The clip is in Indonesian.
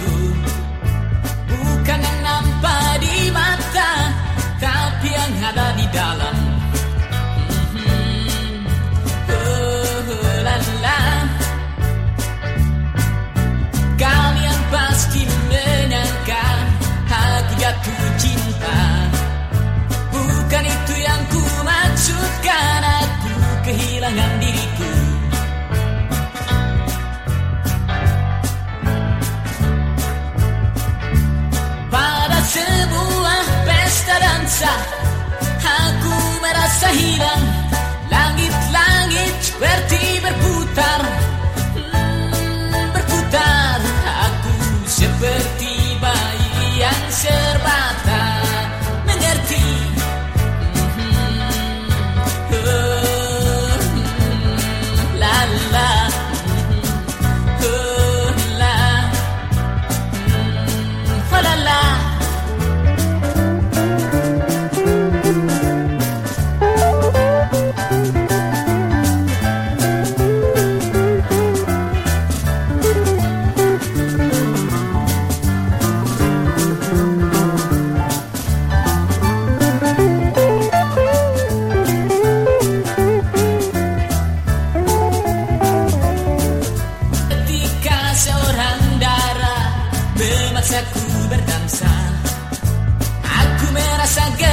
diriku, bukan yang nampak di mata, tapi yang ada di dalam. Kalian pasti menyangka aku jatuh cinta, bukan itu yang ku maksudkan. Aku kehilangan diriku. Pada sebuah pesta dansa, aku merasa hilang. Langit-langit seperti berputar, berputar. Aku seperti bayi yang serba tak mengerti. La la, la la la. Memaksaku berdansa, aku merasa